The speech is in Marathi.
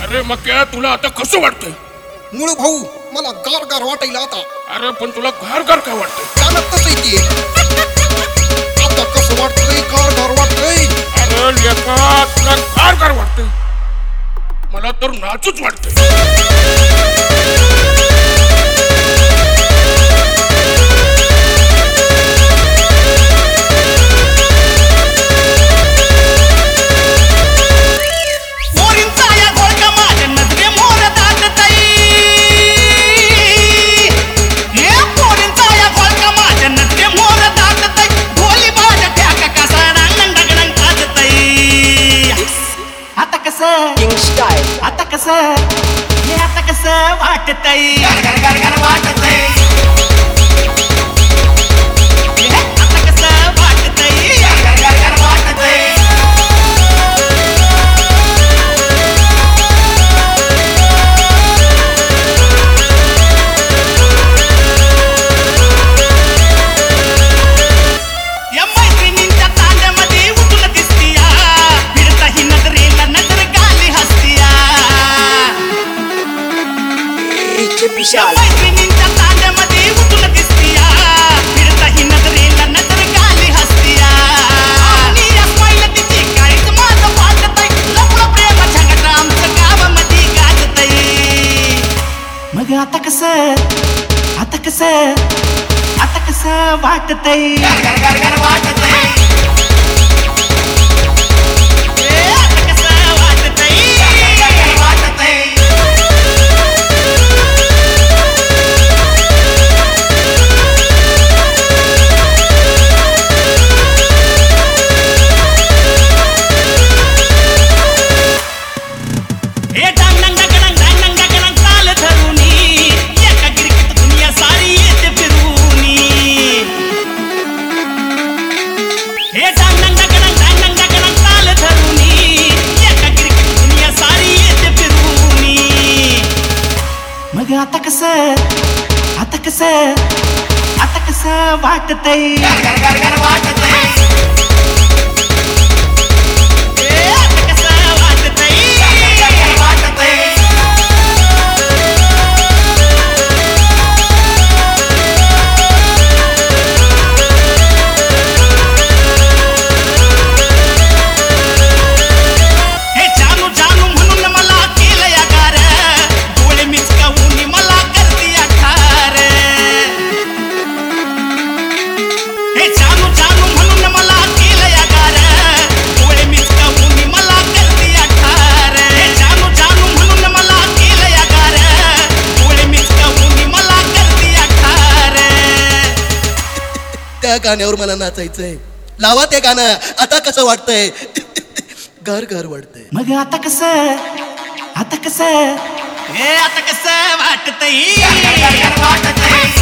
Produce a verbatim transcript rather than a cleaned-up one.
अरे मग क्या तुला आता कसं वाटतंय? मूळ भाऊ मला गार गार वाटायला आता. अरे पण तुला घर घर काय वाटतंय? कानातच येते. आता कसं वाटतंय? गार गार वाटतंय. अरे लेका तुला घर घर वाटतंय, मला तर नाचूच वाटतंय. आता कसं हे आता कसं वाटतंय? घर घर घर वाटतंय. आता कसं वाटतंय? घर घर घर वाटतंय. या मैत्रिणींच्या तांड्यामध्ये उठून दिसतीया, फिरता ही नजरेला नजर गाली हसतीया. मैत्रिणींच्या तांड्यामध्ये उठून दिसतीया, फिरता ही नजरेला नजर गाली हसतीया. आणि या स्माईल तिची काळीच माझं वाटतंय, लपलं प्रेमाच्या गटा आमचं गावामध्ये गाजतंय. मग आता कसं आता कसं आता कसं वाटतंय? घर घर घर वाटतंय. आता कसं वाटतंय? घर घर वाटतंय. हे डांग डांग डांग डांग डांग डांग डांग डांग ताल धरूनी, एका गिरकीत दुनिया सारी येते फिरूनी. हे डांग डांग डांग डांग डांग डांग डांग डांग ताल धरूनी, एका गिरकीत दुनिया सारी येते फिरूनी. मग आता कसं आता कसं आता कसं वाटतंय? घर घर घर वाटतंय. आता कसं वाटतंय? घर घर वाटतंय. हे जानू जानू म्हणून मला केलं या गार, डोळे मिचकावून मला करती ठार. हे जानू जानू म्हणून मला केलं या गार, डोळे मिचकावून मला करती ठार. हे जानू जानू म्हणून मला केलं या गार, डोळे मिचकावून मला करती ठार. त्या गाण्यावर मला नाचायचंय. लावा ते गाणं. आता कसं वाटतंय? घर घर वाटतंय. मग आता कसं आता कसं हे आता कसं वाटतंय? घर घर घर वाटतंय.